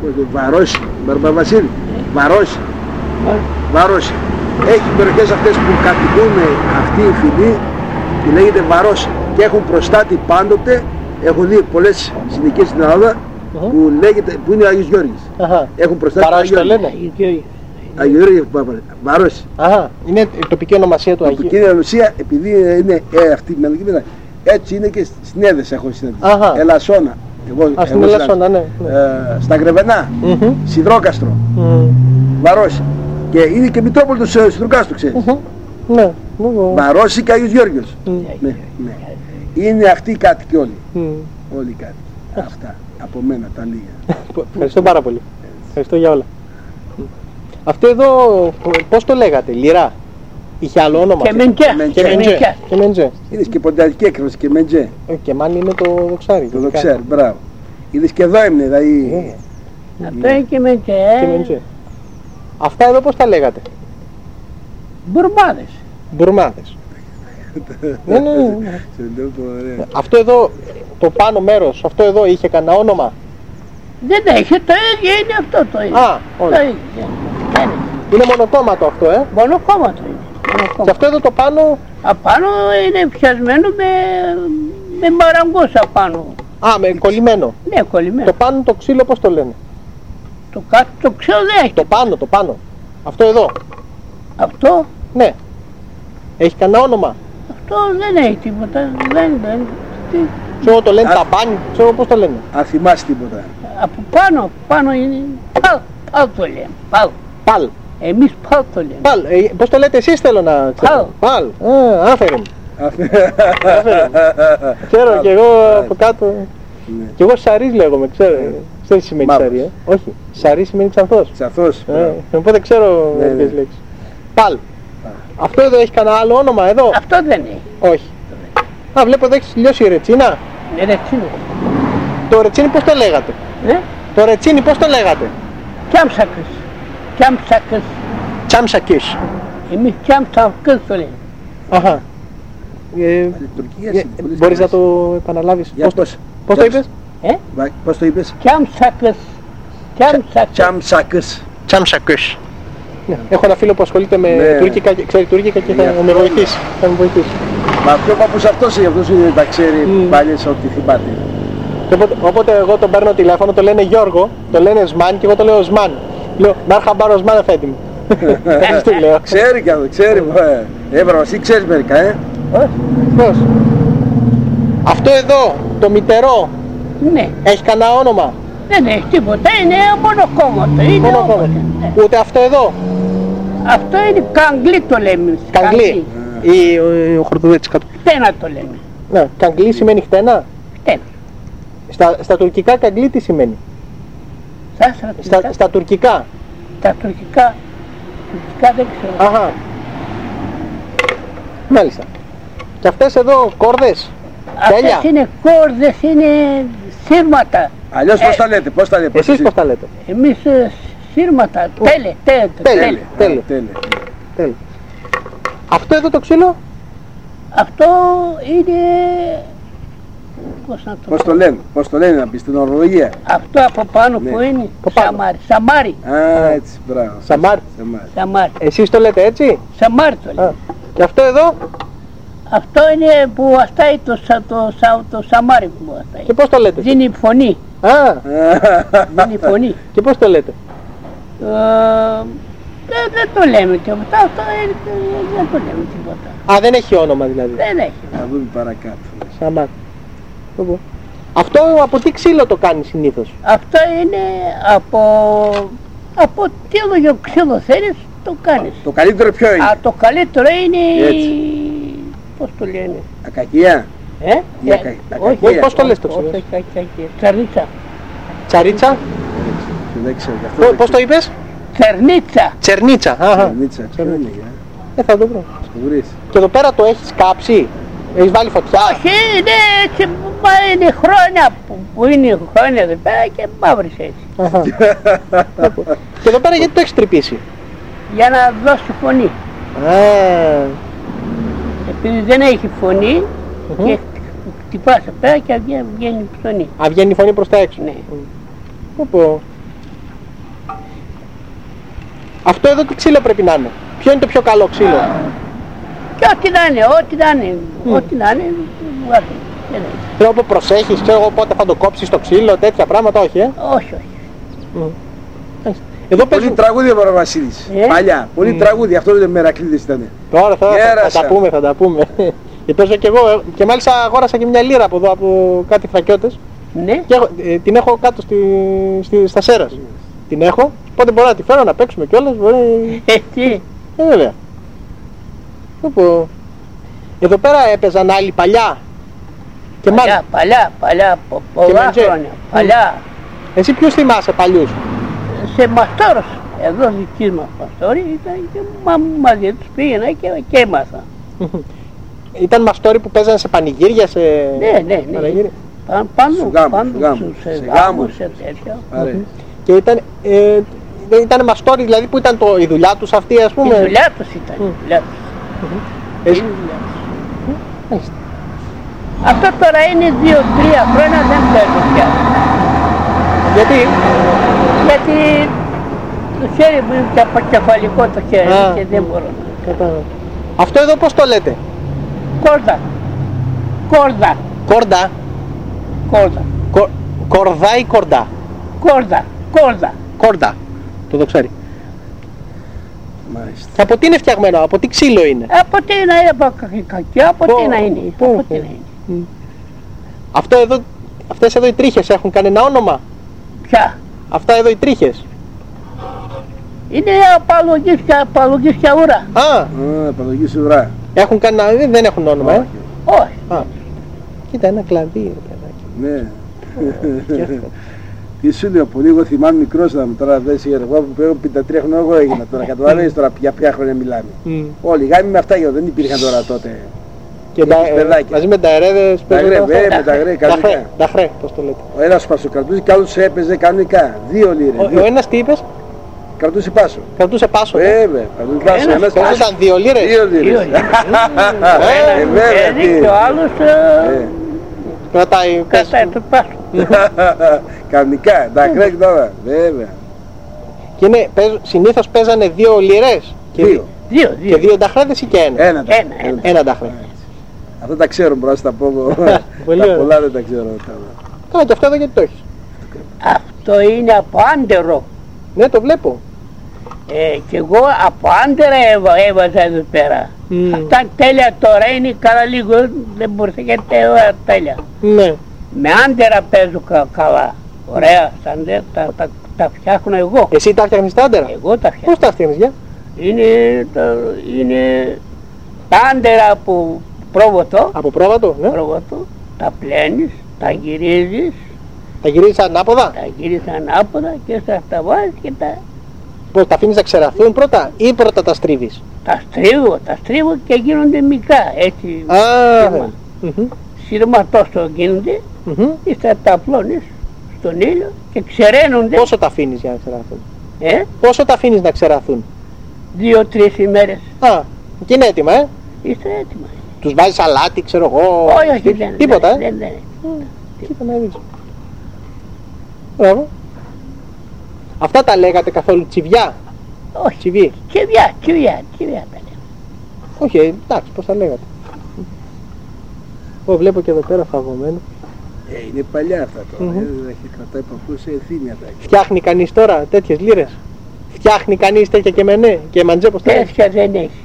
Βαρώσει, Μπαρμπαβασίλη. Βαρώσει. Βαρώσει. Έχει περιοχές αυτές που κατοικούν αυτοί οι φοινοί, που λέγεται Βαρώσει. Και έχουν προστάτη πάντοτε, έχω δει πολλές συνοικίες στην Ελλάδα, που είναι ο Άγιος Γιώργης. Έχουν προστάτη. Βαρώσει το λένε. Άγιο Γιώργης Βαρώσει. Είναι η τοπική ονομασία του Αγίου. Η τοπική ονομασία, επειδή είναι αυτή η μελική, έτσι είναι και στην Έδεσα έχω συναντήσει. Ελασσόνα. Στην Ελασσόνα, ναι. Στα Γρεβενά, Σιδρόκαστρο, Βαρώσει. Και είναι και Μητρόπολη του Σιδροκάστρου, ξέρεις. Ναι. Βαρώσει και Άγιος Γιώργιος. Ναι. Είναι αυτοί οι κάτοικοι όλοι. Όλοι οι κάτοικοι. Αυτά. Από μένα τα λίγα. Ευχαριστώ πάρα πολύ. Ευχαριστώ για όλα. Αυτό εδώ, πώς το λέγατε, Λυρά? Είχε άλλο όνομα? Και Μεντζέ. Είδες και ποντιακή έκφραση και Μεντζέ. Και μάλλον είναι το δοξάρι. Το δοξάρι, μπράβο. Είδες και εδώ έμεινε, δηλαδή. Αυτό είναι και Μεντζέ. Αυτά εδώ πώς τα λέγατε? Μπουρμάδες. Ναι. Αυτό εδώ, το πάνω μέρος, αυτό εδώ είχε κανένα όνομα? Δεν έχει, το ίδιο είναι αυτό το ίδιο. Όχι. Είναι μονοκόμματο αυτό, Μονοκόμματο είναι. Και αυτό εδώ το πάνω? Απάνω είναι πιασμένο με μαραγκούς απάνω. Με κολλημένο. Ναι, κολλημένο. Το πάνω το ξύλο πώς το λένε? Το κάτω το ξύλο δεν έχει. Το πάνω. Αυτό εδώ. Αυτό? Ναι. Έχει κανένα όνομα? Αυτό δεν έχει τίποτα. Ξέρω το λένε ταμπάνι, ξέρω πώς το λένε. Αν θυμάσαι τίποτα. Από πάνω είναι Παλ το λέμε. Παλ. Εμείς Παλ το λέμε. Παλ. Πώς το λέτε εσείς, θέλω να ξέρω? Παλ. Άφερε. Ξέρω και εγώ από κάτω. Και εγώ Σαρής λέγομαι, ξέρω. Ξέρεις τι σημαίνει Σαρή? Όχι. Σαρή σημαίνει ξανθός. Οπότε ξέρω μερικές λέξεις. Παλ. Αυτό εδώ έχει κανένα άλλο όνομα εδώ? Αυτό δεν έχει. Όχι. Βλέπω εδώ έχεις λιώσει η ρετσίνα. Ρετσίνη. Το ρετσίνι πώς το λέγατε? Το ρετσίνι πώς το λέγατε? Κιάμσακες. Εμείς Κιάμσακες το λέμε. Μπορείς να το επαναλάβεις? Πώς το είπες? Πώς το είπες? Κιάμσακες. Έχω ένα φίλο που ασχολείται με τουρκικά, ξέρει τουρκικά και θα με βοηθήσει. Μα πιο παππούς αυτός είναι, τα ξέρει παλιές ό,τι θυμάται. Οπότε εγώ τον παίρνω τηλέφωνο, το λένε Γιώργο, το λένε Σμάν και εγώ το λέω Οσμάν. Λέω Μαρχαμπάρ Οσμάν αφέτη μου. Έτσι του λέω. Ξέρει κι αυτό, ξέρει. Έβρα, εσύ ξέρεις μερικά, Πώς? Αυτό εδώ, το μητερό, έχει κανένα όνομα? Δεν έχει τίποτα, είναι μονοκόμματο. Ούτε αυτό εδώ? Αυτό είναι Καγκλή το λέμε. Καγκλή. Ή ο Χορδουβέτης κάτω. Χτένα το λέμε. Ναι, Καγκλή σημαίνει χτένα. Χτένα. Στα τουρκικά Καγκλή τι σημαίνει? Στα τουρκικά. Τα τουρκικά δεν ξέρω. Μάλιστα. Και αυτές εδώ κόρδες? Αυτές είναι κόρδες, είναι σύρματα. Αλλιώς πώς τα λέτε? Εσείς πώς τα λέτε? Εμείς σύρματα, τέλε. Αυτό εδώ το ξύλο? Αυτό είναι... Πώς το λένε να πεις στην ορολογία? Αυτό από πάνω που είναι Σαμάρι. Έτσι, μπράβο. Σαμάρι. Εσείς το λέτε έτσι? Σαμάρι το λέτε. Και αυτό εδώ? Αυτό είναι που αστάει το Σαμάρι που αστάει. Και πώς το λέτε? Δίνει φωνή. Δίνει φωνή. Και πώς το λέτε? Δεν το λέμε τίποτα. Αυτό δεν το λέμε τίποτα. Δεν έχει όνομα δηλαδή? Δεν έχει. Θα δούμε παρακάτω. Σαμάρι. Αυτό από τι ξύλο το κάνει συνήθως? Αυτό είναι από τι λόγιο ξύλο θέλεις το κάνεις. Το καλύτερο ποιο είναι? Το καλύτερο είναι πώς το λένε? Ακακία. Όχι, πώς το λες το ξύλο? Τσαρνίτσα. Τσαρίτσα? Δεν ξέρω. Πώς το είπες? Τσερνίτσα. Τσερνίτσα. Θα το βρω. Και εδώ πέρα το έχεις κάψει? Έχεις βάλει φωτιά? Όχι, είναι έτσι, είναι χρόνια που είναι χρόνια εδώ πέρα και μαύρης έτσι. Και εδώ πέρα γιατί το έχεις τρυπήσει? Για να δώσει φωνή. Επειδή δεν έχει φωνή και χτυπάς εδώ πέρα και βγαίνει φωνή. Βγαίνει η φωνή προς τα έξω? Ναι. Αυτό εδώ τι ξύλο πρέπει να είναι? Ποιο είναι το πιο καλό ξύλο? Και ό,τι να είναι, ό,τι να είναι, Τρόπο προσέχεις, ξέρω εγώ πότε θα το κόψεις το ξύλο, τέτοια πράγματα, όχι Όχι. Εδώ πολύ τραγούδια Παραβασίλης, παλιά, πολύ τραγούδια, αυτό δεν Μερακλείδης ήταν. Τώρα θα τα πούμε. Και παίζω κι εγώ, και μάλιστα αγόρασα και μια λίρα από εδώ, από κάτι φρακιώτες. Ναι. Και την έχω κάτω στα Σέρας. Την έχω, οπότε μπορώ να τη φέρω να παίξουμε κιόλας, μπορεί... Τι. Βέβαια. Εδώ πέρα έπαιζαν άλλοι παλιά. Παλιά, πολλά χρόνια, παλιά. Εσύ ποιους θυμάσαι παλιούς? Σε μαστόρος, εδώ δικής μας μαστόροι ήταν και μαζί τους πήγαινα και έμαθα. Ήταν μαστόροι που παίζανε σε πανηγύρια, σε... Ναι. Πάνω σε γάμους, σε τέτοια. Και ήταν μαστόροι δηλαδή που ήταν η δουλειά τους αυτή, ας πούμε? Η δουλειά τους ήταν, Αυτό τώρα είναι 2-3 χρόνια δεν παίζω πια. Γιατί το χέρι μου είναι και αποκεφαλικό το χέρι και δεν μπορώ να... Αυτό εδώ πώς το λέτε? Κόρδα. Κορδά ή κορδά? Κόρδα. Το δοξάρι. Μάλιστα. Και από τι είναι φτιαγμένο, από τι ξύλο είναι? Από τι να είναι, από τι να είναι. Αυτό εδώ, αυτές εδώ οι τρίχες έχουν κανένα όνομα? Ποια? Αυτά εδώ οι τρίχες. Είναι απαλογής και ουρά. Απαλογής ουρά. Έχουν κανένα, δεν έχουν όνομα, Όχι. Κοίτα, ένα κλαδί, ναι. Τι σου λέω, πολύ εγώ θυμάμαι μικρός ήταν τώρα, εγώ που πέγω 53 χρόνια εγώ έγινα τώρα, καταλαβαίνεις τώρα για ποια χρόνια μιλάμε. Όλοι γάμοι με αυτά δεν υπήρχαν τώρα τότε. Και μαζί με τα ερέδες παίζουν με τα γρέ, κανονικά. Τα χρέ, πώς το λέτε. Ο ένας πασοκρατούσε και άλλος έπαιζε κανονικά, 2 λίρες. Ο ένας τι είπες? Κρατούσε πάσο. Κρατούσε πάσο. Βέβαια, ένας ήταν 2 λίρες. 2 λίρες. Και ο άλλος κρατάει το πάσο. Κανονικά, τα κρέκ τώρα, βέβαια. Και συνήθως παίζανε 2 λίρες. 2. Και 2 νταχράδες ή και ένα νταχρέ. Αυτά τα ξέρω, μπορώ να τα πω εγώ. Τα πολλά δεν τα ξέρω. Καλά, και αυτό εδώ γιατί το έχεις? Αυτό είναι από άντερο. Ναι, το βλέπω. Και εγώ από άντερα έβαζα εδώ πέρα. Αυτά τέλεια τώρα είναι καλά λίγο, δεν μπορούσα γιατί τέλεια. Ναι. Με άντερα παίζω καλά. Ωραία, τα φτιάχνω εγώ. Εσύ τα φτιάχνεις τα άντερα? Εγώ τα φτιάχνω. Πώς τα φτιάχνεις, για? Είναι τα άντερα από πρόβατο. Από πρόβατο, ναι. Πρόβατο, τα πλένεις, τα γυρίζεις. Τα γυρίζεις ανάποδα? Τα γυρίζεις ανάποδα και τα βάζεις και τα... Πώς, τα αφήνεις να ξεραθούν πρώτα ή πρώτα τα στρίβεις? Τα στρίβω και γίνονται μικρά, έτσι. Σύρμα τόσο γίνονται, ύστερα τα απλώνεις στον ήλιο και ξεραίνονται. Πόσο τα αφήνεις για να ξεραθούν? Πόσο τα αφήνεις να ξεραθούν? 2-3 ημέρες. Και είναι έτοιμα, Είστε έτοιμα. Τους βάζεις αλάτι, ξέρω εγώ? Όχι, δεν. Τίποτα, δεν. Κοίτα να δεις. Μπράβο. Αυτά τα λέγατε καθόλου τσιβιά? Όχι. Τσιβί. Τσιβιά τα λέγατε. Όχι, εντάξει, πώς τα λέγατε. Βλέπω και εδώ πέρα φαγωμένο. Είναι παλιά αυτά τώρα, έχει κρατάει παππούς σε εθήμια τα. Φτιάχνει κανείς τώρα τέτοιες λίρες? Φτιάχνει κανείς τέτοια και μενέ και μαντζέ, πώς τα λέει? Τέτοια δεν έχει.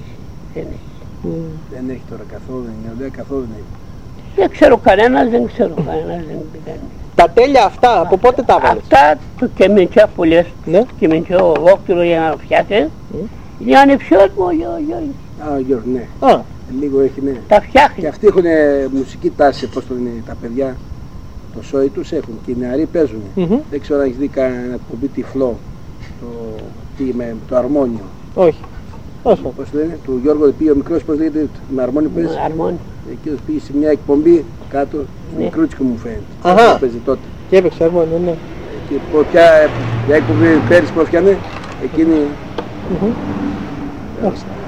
Δεν έχει τώρα καθόλου, καθόλου δεν έχει. Δεν ξέρω κανένας, δεν Τα τέλεια αυτά, από πότε τα βάλες? Αυτά το κεμεντσιά που λες, κεμεντσιά ολόκληρο για να φτιάξει, είναι ανεψιός μου ο Γιώργης. Ο Γιώργης, ναι. Λίγο έχει, ναι. Τα φτιάχνει. Και αυτοί έχουν μουσική τάση, πώς το λένε τα παιδιά. Το σόι τους έχουν και οι νεαροί παίζουν. Δεν ξέρω αν έχεις δει κανένα εκπομπή τυφλό, με το αρμόνιο. Όχι. Πώς το λένε, του Γιώργου πήγε ο μικρός, πώς λέγεται, με αρμόνιο παίζει. Εκείνος πήγε σε μια εκπομπή κάτω, μικρούτσικο μου φαίνεται. Αυτό παίζει τότε. Και έπαιξε αρμόνιο, ναι. Και ποια εκπομπή πέρυσι πώς φτιάνε, εκείνη...